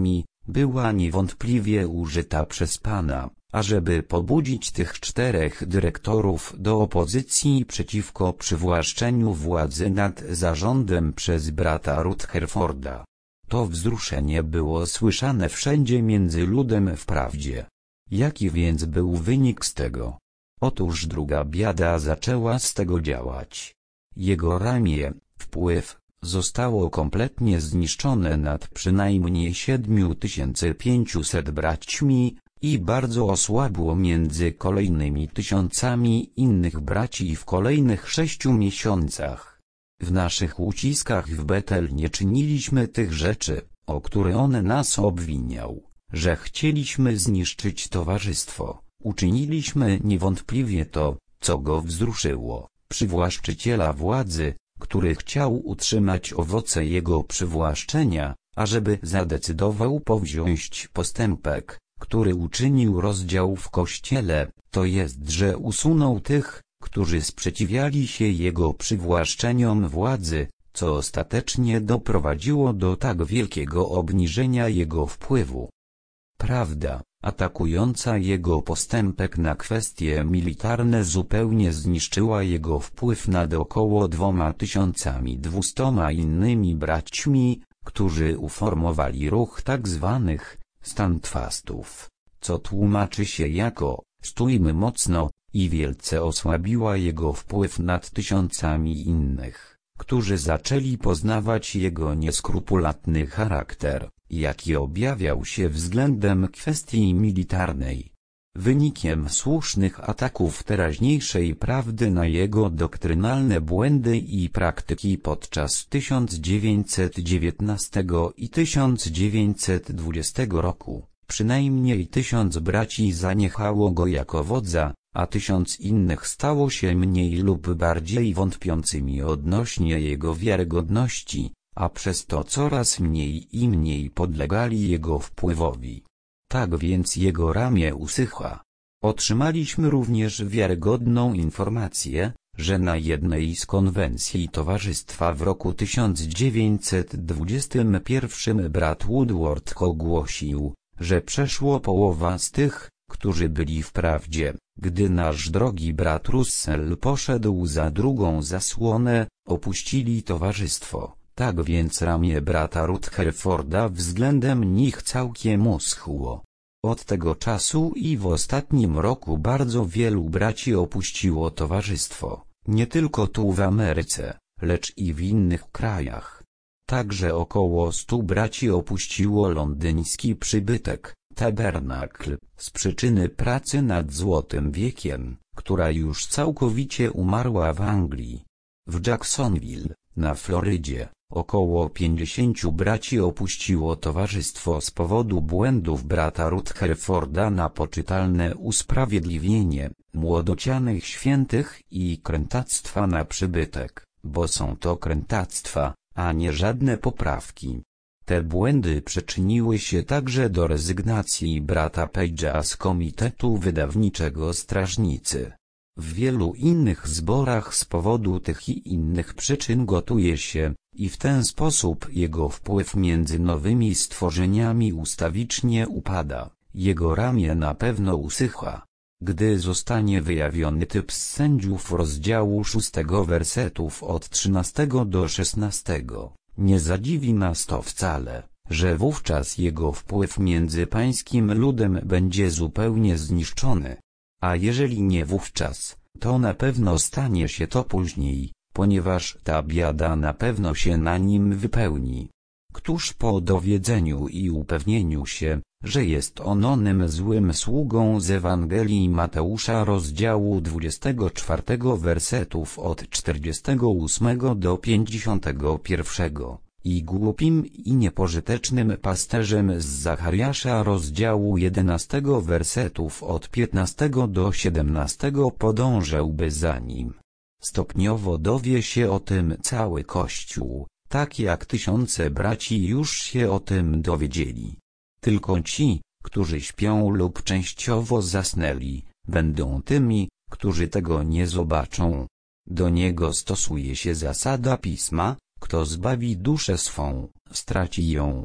była niewątpliwie użyta przez Pana, ażeby pobudzić tych czterech dyrektorów do opozycji przeciwko przywłaszczeniu władzy nad zarządem przez brata Rutherforda. To wzruszenie było słyszane wszędzie między ludem wprawdzie. Jaki więc był wynik z tego? Otóż druga biada zaczęła z tego działać. Jego ramię, wpływ, zostało kompletnie zniszczone nad przynajmniej siedmiu tysięcy pięciuset braćmi i bardzo osłabło między kolejnymi tysiącami innych braci w kolejnych sześciu miesiącach. W naszych uciskach w Betel nie czyniliśmy tych rzeczy, o które on nas obwiniał, że chcieliśmy zniszczyć towarzystwo. Uczyniliśmy niewątpliwie to, co go wzruszyło, przywłaszczyciela władzy, który chciał utrzymać owoce jego przywłaszczenia, ażeby zadecydował powziąść postępek, który uczynił rozdział w Kościele, to jest, że usunął tych, którzy sprzeciwiali się jego przywłaszczeniom władzy, co ostatecznie doprowadziło do tak wielkiego obniżenia jego wpływu. Prawda, atakująca jego postępek na kwestie militarne zupełnie zniszczyła jego wpływ nad około dwoma tysiącami dwustoma innymi braćmi, którzy uformowali ruch tak zwanych standfastów, co tłumaczy się jako stójmy mocno, i wielce osłabiła jego wpływ nad tysiącami innych, którzy zaczęli poznawać jego nieskrupulatny charakter, jaki objawiał się względem kwestii militarnej. Wynikiem słusznych ataków teraźniejszej prawdy na jego doktrynalne błędy i praktyki podczas tysiąc dziewięćset dziewiętnastego i tysiąc dziewięćset dwudziestego roku, przynajmniej tysiąc braci zaniechało go jako wodza, a tysiąc innych stało się mniej lub bardziej wątpiącymi odnośnie jego wiarygodności, a przez to coraz mniej i mniej podlegali jego wpływowi. Tak więc jego ramię usycha. Otrzymaliśmy również wiarygodną informację, że na jednej z konwencji towarzystwa w roku tysiąc dziewięćset dwudziestym pierwszym brat Woodward ogłosił, że przeszło połowa z tych, którzy byli wprawdzie, gdy nasz drogi brat Russell poszedł za drugą zasłonę, opuścili towarzystwo. Tak więc ramię brata Rutherforda względem nich całkiem uschło. Od tego czasu i w ostatnim roku bardzo wielu braci opuściło towarzystwo, nie tylko tu w Ameryce, lecz i w innych krajach. Także około stu braci opuściło londyński przybytek, tabernakl, z przyczyny pracy nad Złotym Wiekiem, która już całkowicie umarła w Anglii. W Jacksonville, na Florydzie, około pięćdziesięciu braci opuściło towarzystwo z powodu błędów brata Rutherforda na poczytalne usprawiedliwienie młodocianych świętych i krętactwa na przybytek, bo są to krętactwa, a nie żadne poprawki. Te błędy przyczyniły się także do rezygnacji brata Page'a z Komitetu Wydawniczego Strażnicy. W wielu innych zborach z powodu tych i innych przyczyn gotuje się, i w ten sposób jego wpływ między nowymi stworzeniami ustawicznie upada, jego ramię na pewno usycha. Gdy zostanie wyjawiony typ z sędziów rozdziału szóstego wersetów od trzynastego do szesnastego, nie zadziwi nas to wcale, że wówczas jego wpływ między pańskim ludem będzie zupełnie zniszczony. A jeżeli nie wówczas, to na pewno stanie się to później, ponieważ ta biada na pewno się na nim wypełni. Któż po dowiedzeniu i upewnieniu się, że jest on onym złym sługą z Ewangelii Mateusza rozdziału dwudziestego czwartego wersetów od czterdziestego ósmego do pięćdziesiątego pierwszego, i głupim i niepożytecznym pasterzem z Zachariasza rozdziału jedenastego wersetów od piętnastego do siedemnastego podążałby za nim. Stopniowo dowie się o tym cały Kościół, tak jak tysiące braci już się o tym dowiedzieli. Tylko ci, którzy śpią lub częściowo zasnęli, będą tymi, którzy tego nie zobaczą. Do niego stosuje się zasada Pisma: kto zbawi duszę swą, straci ją.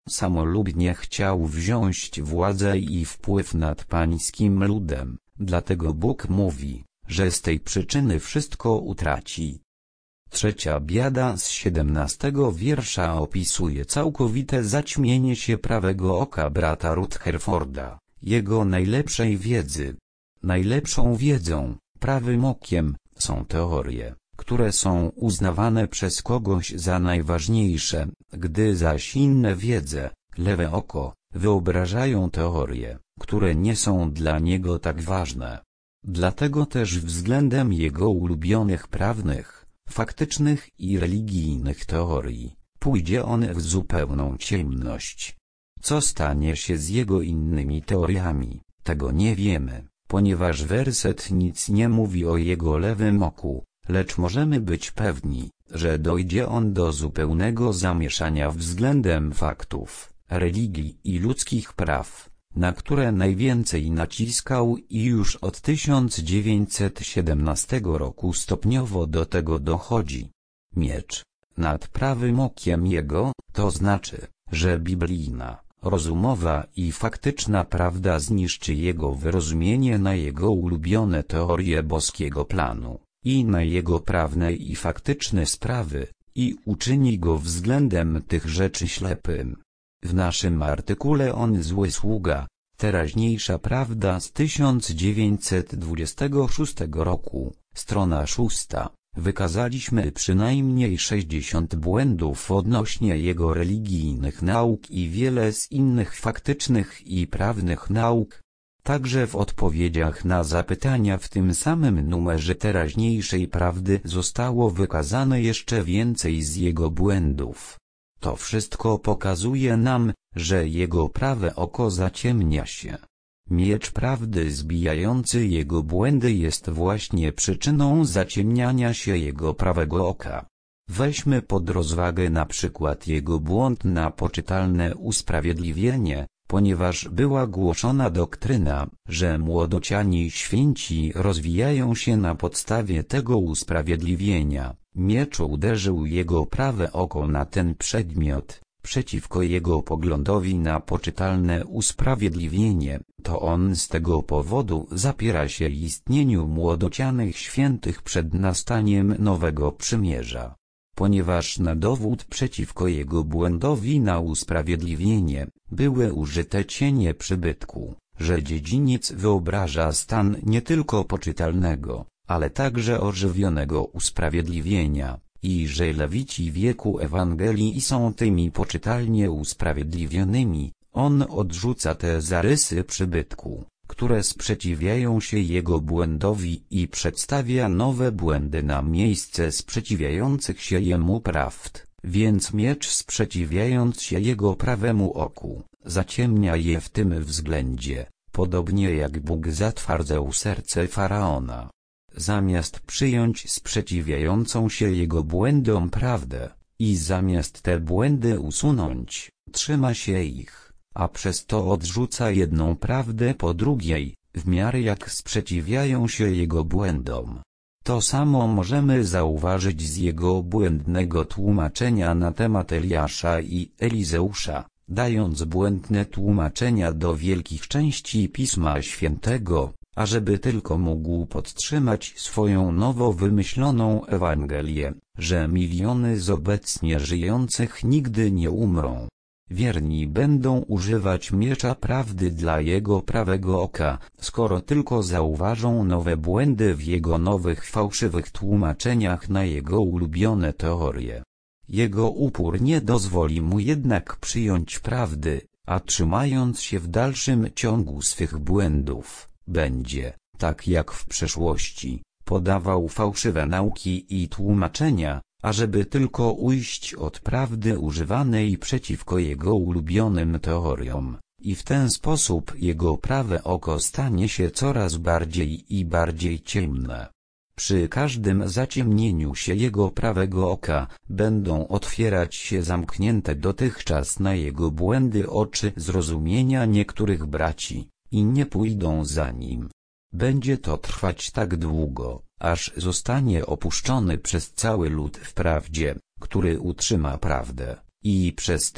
samolubnie chciał wziąć władzę i wpływ nad pańskim ludem, dlatego Bóg mówi, że z tej przyczyny wszystko utraci. Trzecia biada z siedemnastego wiersza opisuje całkowite zaćmienie się prawego oka brata Rutherforda, jego najlepszej wiedzy. Najlepszą wiedzą, prawym okiem, są teorie, które są uznawane przez kogoś za najważniejsze, gdy zaś inne wiedze, lewe oko, wyobrażają teorie, które nie są dla niego tak ważne. Dlatego też względem jego ulubionych prawnych, faktycznych i religijnych teorii, pójdzie on w zupełną ciemność. Co stanie się z jego innymi teoriami, tego nie wiemy, ponieważ werset nic nie mówi o jego lewym oku, lecz możemy być pewni, że dojdzie on do zupełnego zamieszania względem faktów, religii i ludzkich praw, na które najwięcej naciskał i już od tysiąc dziewięćset siedemnastego roku stopniowo do tego dochodzi. Miecz nad prawym okiem jego, to znaczy, że biblijna, rozumowa i faktyczna prawda zniszczy jego wyrozumienie na jego ulubione teorie boskiego planu, i na jego prawne i faktyczne sprawy, i uczyni go względem tych rzeczy ślepym. W naszym artykule On zły sługa, teraźniejsza prawda z tysiąc dziewięćset dwudziestego szóstego roku, strona szósta, wykazaliśmy przynajmniej sześćdziesiąt błędów odnośnie jego religijnych nauk i wiele z innych faktycznych i prawnych nauk. Także w odpowiedziach na zapytania w tym samym numerze teraźniejszej prawdy zostało wykazane jeszcze więcej z jego błędów. To wszystko pokazuje nam, że jego prawe oko zaciemnia się. Miecz prawdy zbijający jego błędy jest właśnie przyczyną zaciemniania się jego prawego oka. Weźmy pod rozwagę na przykład jego błąd na poczytalne usprawiedliwienie, ponieważ była głoszona doktryna, że młodociani święci rozwijają się na podstawie tego usprawiedliwienia. Miecz uderzył jego prawe oko na ten przedmiot, przeciwko jego poglądowi na poczytalne usprawiedliwienie, to on z tego powodu zapiera się istnieniu młodocianych świętych przed nastaniem nowego przymierza. Ponieważ na dowód przeciwko jego błędowi na usprawiedliwienie, były użyte cienie przybytku, że dziedziniec wyobraża stan nie tylko poczytalnego, ale także ożywionego usprawiedliwienia, i że lewici wieku Ewangelii są tymi poczytalnie usprawiedliwionymi, on odrzuca te zarysy przybytku, które sprzeciwiają się jego błędowi i przedstawia nowe błędy na miejsce sprzeciwiających się jemu prawd, więc miecz sprzeciwiając się jego prawemu oku, zaciemnia je w tym względzie, podobnie jak Bóg zatwardzał serce Faraona. Zamiast przyjąć sprzeciwiającą się jego błędom prawdę, i zamiast te błędy usunąć, trzyma się ich, a przez to odrzuca jedną prawdę po drugiej, w miarę jak sprzeciwiają się jego błędom. To samo możemy zauważyć z jego błędnego tłumaczenia na temat Eliasza i Elizeusza, dając błędne tłumaczenia do wielkich części Pisma Świętego, ażeby tylko mógł podtrzymać swoją nowo wymyśloną Ewangelię, że miliony z obecnie żyjących nigdy nie umrą. Wierni będą używać miecza prawdy dla jego prawego oka, skoro tylko zauważą nowe błędy w jego nowych fałszywych tłumaczeniach na jego ulubione teorie. Jego upór nie dozwoli mu jednak przyjąć prawdy, a trzymając się w dalszym ciągu swych błędów, będzie, tak jak w przeszłości, podawał fałszywe nauki i tłumaczenia, ażeby tylko ujść od prawdy używanej przeciwko jego ulubionym teoriom, i w ten sposób jego prawe oko stanie się coraz bardziej i bardziej ciemne. Przy każdym zaciemnieniu się jego prawego oka, będą otwierać się zamknięte dotychczas na jego błędy oczy zrozumienia niektórych braci, i nie pójdą za nim. Będzie to trwać tak długo, aż zostanie opuszczony przez cały lud w prawdzie, który utrzyma prawdę, i przez tych,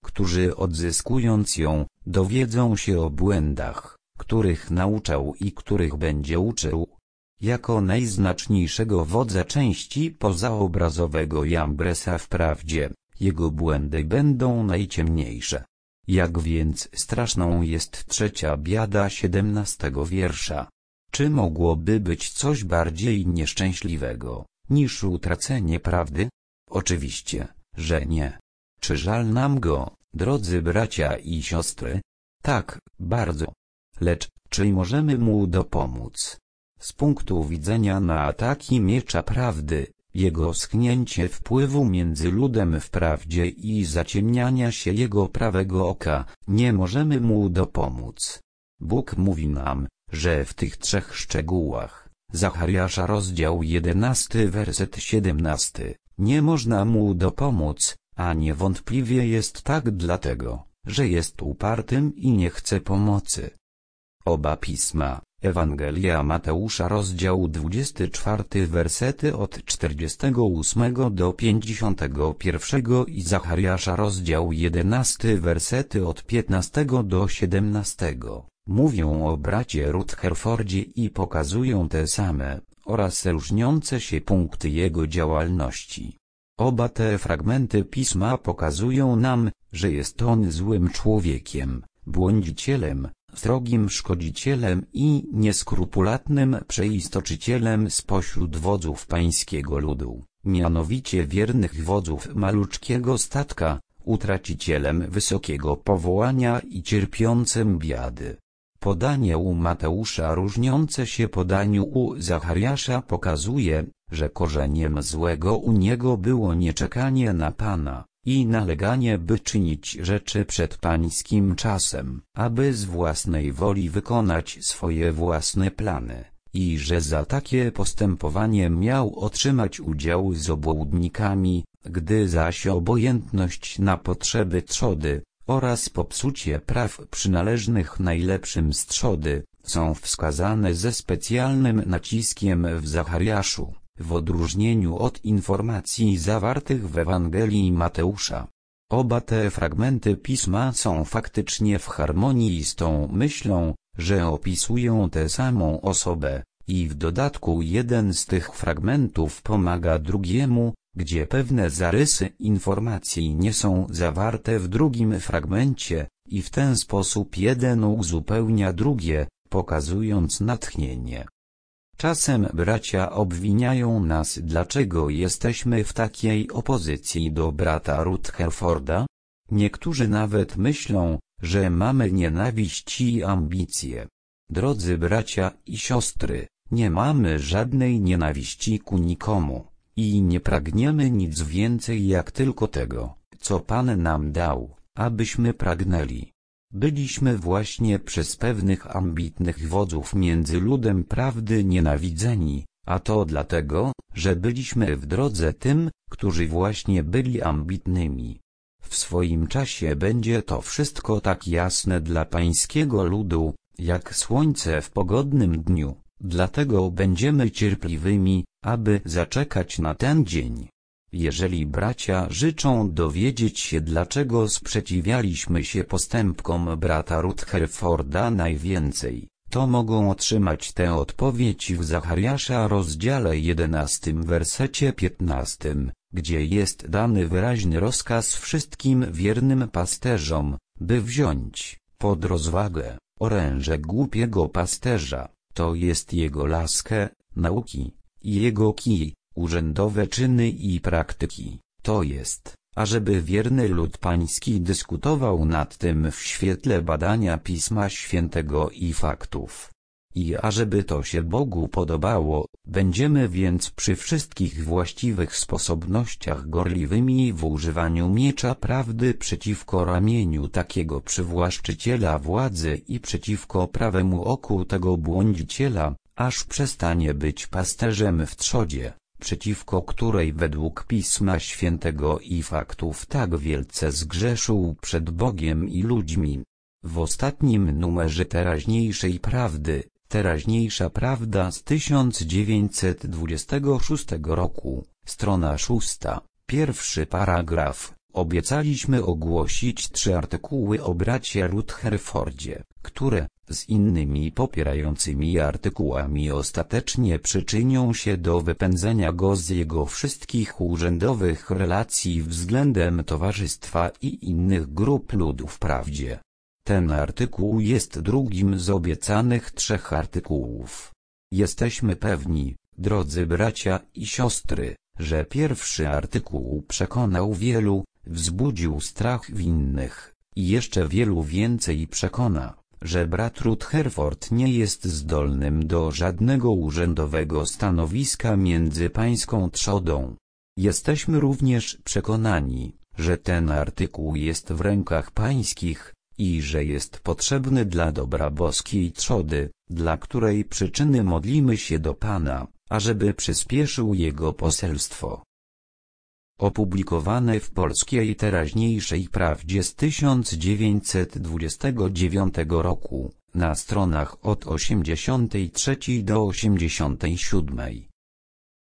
którzy odzyskując ją, dowiedzą się o błędach, których nauczał i których będzie uczył. Jako najznaczniejszego wodza części pozaobrazowego Jambresa wprawdzie, jego błędy będą najciemniejsze. Jak więc straszną jest trzecia biada siedemnastego wiersza. Czy mogłoby być coś bardziej nieszczęśliwego, niż utracenie prawdy? Oczywiście, że nie. Czy żal nam go, drodzy bracia i siostry? Tak, bardzo. Lecz, czy możemy mu dopomóc? Z punktu widzenia na ataki miecza prawdy, jego schnięcie wpływu między ludem w prawdzie i zaciemniania się jego prawego oka, nie możemy mu dopomóc. Bóg mówi nam, że w tych trzech szczegółach, Zachariasza rozdział jedenasty werset siedemnasty, nie można mu dopomóc, a niewątpliwie jest tak dlatego, że jest upartym i nie chce pomocy. Oba pisma, Ewangelia Mateusza rozdział dwudziesty czwarty wersety od czterdziestego ósmego do pięćdziesiątego pierwszego i Zachariasza rozdział jedenasty wersety od piętnastego do siedemnastego, mówią o bracie Rutherfordzie i pokazują te same, oraz różniące się punkty jego działalności. Oba te fragmenty pisma pokazują nam, że jest on złym człowiekiem, błądzicielem, srogim szkodzicielem i nieskrupulatnym przeistoczycielem spośród wodzów pańskiego ludu, mianowicie wiernych wodzów maluczkiego statka, utracicielem wysokiego powołania i cierpiącym biady. Podanie u Mateusza różniące się podaniu u Zachariasza pokazuje, że korzeniem złego u niego było nieczekanie na Pana i naleganie, by czynić rzeczy przed pańskim czasem, aby z własnej woli wykonać swoje własne plany, i że za takie postępowanie miał otrzymać udział z obłudnikami, gdy zaś obojętność na potrzeby trzody oraz popsucie praw przynależnych najlepszym z trzody są wskazane ze specjalnym naciskiem w Zachariaszu, w odróżnieniu od informacji zawartych w Ewangelii Mateusza. Oba te fragmenty pisma są faktycznie w harmonii z tą myślą, że opisują tę samą osobę, i w dodatku jeden z tych fragmentów pomaga drugiemu, gdzie pewne zarysy informacji nie są zawarte w drugim fragmencie, i w ten sposób jeden uzupełnia drugie, pokazując natchnienie. Czasem bracia obwiniają nas, dlaczego jesteśmy w takiej opozycji do brata Rutherforda. Niektórzy nawet myślą, że mamy nienawiść i ambicje. Drodzy bracia i siostry, nie mamy żadnej nienawiści ku nikomu, i nie pragniemy nic więcej jak tylko tego, co Pan nam dał, abyśmy pragnęli. Byliśmy właśnie przez pewnych ambitnych wodzów między ludem prawdy nienawidzeni, a to dlatego, że byliśmy w drodze tym, którzy właśnie byli ambitnymi. W swoim czasie będzie to wszystko tak jasne dla pańskiego ludu, jak słońce w pogodnym dniu, dlatego będziemy cierpliwymi, aby zaczekać na ten dzień. Jeżeli bracia życzą dowiedzieć się, dlaczego sprzeciwialiśmy się postępkom brata Rutherforda najwięcej, to mogą otrzymać tę odpowiedź w Zachariasza rozdziale jedenastym wersecie piętnastym, gdzie jest dany wyraźny rozkaz wszystkim wiernym pasterzom, by wziąć pod rozwagę oręże głupiego pasterza, to jest jego laskę, nauki, i jego kij, urzędowe czyny i praktyki, to jest, ażeby wierny lud pański dyskutował nad tym w świetle badania Pisma Świętego i faktów. I ażeby to się Bogu podobało, będziemy więc przy wszystkich właściwych sposobnościach gorliwymi w używaniu miecza prawdy przeciwko ramieniu takiego przywłaszczyciela władzy i przeciwko prawemu oku tego błądziciela, aż przestanie być pasterzem w trzodzie, przeciwko której według Pisma Świętego i faktów tak wielce zgrzeszył przed Bogiem i ludźmi. W ostatnim numerze Teraźniejszej Prawdy, Teraźniejsza Prawda z tysiąc dziewięćset dwudziestego szóstego roku, strona szósta, pierwszy paragraf, obiecaliśmy ogłosić trzy artykuły o bracie Rutherfordzie, które, z innymi popierającymi artykułami ostatecznie przyczynią się do wypędzenia go z jego wszystkich urzędowych relacji względem towarzystwa i innych grup ludu. Wprawdzie ten artykuł jest drugim z obiecanych trzech artykułów. Jesteśmy pewni, drodzy bracia i siostry, że pierwszy artykuł przekonał wielu, wzbudził strach w innych, i jeszcze wielu więcej przekona, że brat Rutherford nie jest zdolnym do żadnego urzędowego stanowiska między pańską trzodą. Jesteśmy również przekonani, że ten artykuł jest w rękach pańskich, i że jest potrzebny dla dobra boskiej trzody, dla której przyczyny modlimy się do Pana, ażeby przyspieszył jego poselstwo. Opublikowane w Polskiej Teraźniejszej Prawdzie z tysiąc dziewięćset dwudziestego dziewiątego roku, na stronach od osiemdziesiątej trzeciej do osiemdziesiątej siódmej.